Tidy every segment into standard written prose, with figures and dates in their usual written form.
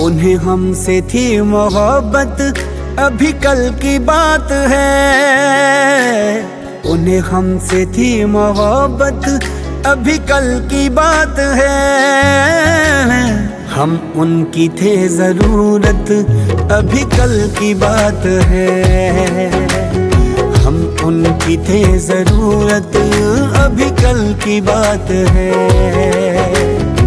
उन्हें हमसे थी मोहब्बत, अभी कल की बात है। उन्हें हमसे थी मोहब्बत, अभी कल की बात है। हम उनकी थे जरूरत, अभी कल की बात है। हम उनकी थे जरूरत, अभी कल की बात है।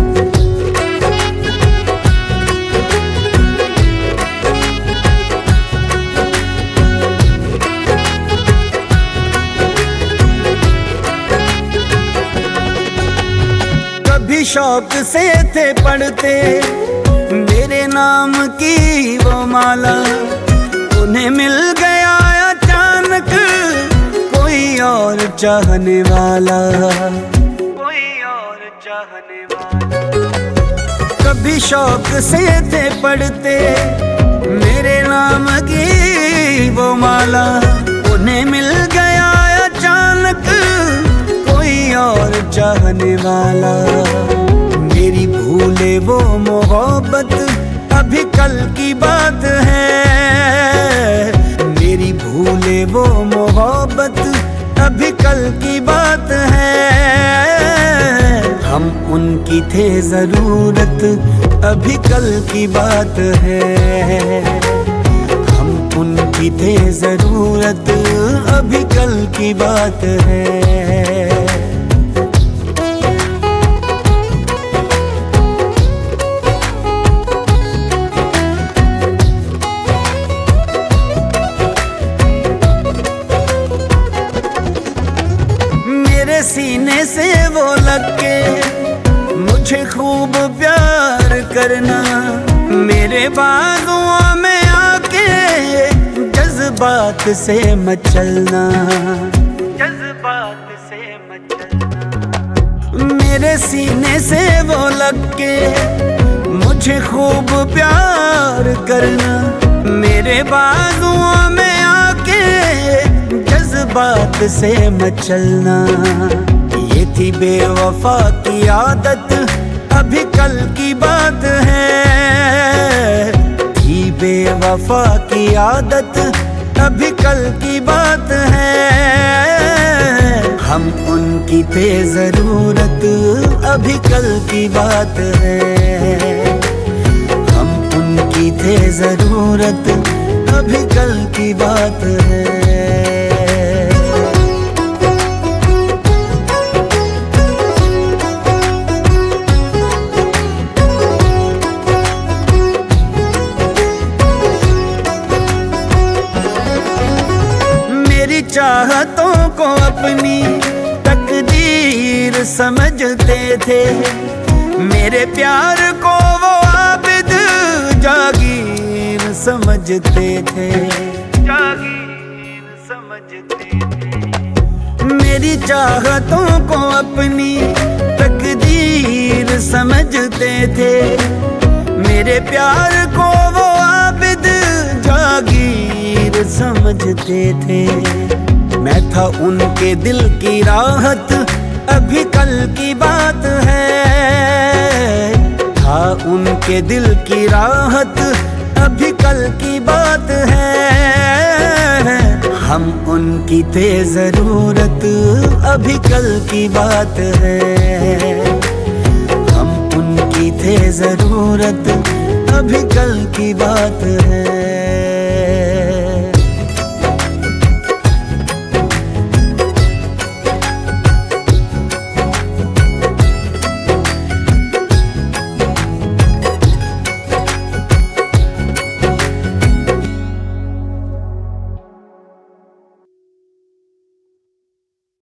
कभी शौक से थे पढ़ते मेरे नाम की वो माला, उन्हें मिल गया अचानक कोई और चाहने वाला, कोई और चाहने वाला। कभी शौक से थे पढ़ते मेरे नाम की वो माला, उन्हें मिल गया अचानक कोई और चाहने वाला। मेरी भूले वो मोहब्बत, अभी कल की बात है। मेरी भूले वो मोहब्बत, अभी कल की बात है। हम उनकी थे जरूरत, अभी कल की बात है। हम उनकी थे जरूरत, अभी कल की बात है। मेरे सीने से वो लग के मुझे खूब प्यार करना, मेरे बाजुओं में आके जज्बात से मचलना, जज्बात से मचलना। मेरे सीने से वो लग के मुझे खूब प्यार करना, मेरे बाजुओं में आके जज्बात से मचलना। ये थी बेवफा की आदत, अभी कल की बात है। थी बेवफा की आदत, अभी कल की बात है। हम उनकी थे जरूरत, अभी कल की बात है। हम उनकी थे जरूरत, अभी कल की बात है। चाहतों को अपनी तकदीर समझते थे, मेरे प्यार को वो आबिद जागीर समझते थे, जागीर समझते थे। मेरी चाहतों को अपनी तकदीर समझते थे, मेरे प्यार को वो आबिद जागीर समझते थे। मैं था उनके दिल की राहत, अभी कल की बात है। था उनके दिल की राहत, अभी कल की बात है। हम उनकी थे जरूरत, अभी कल की बात है। हम उनकी थे जरूरत, अभी कल की बात है।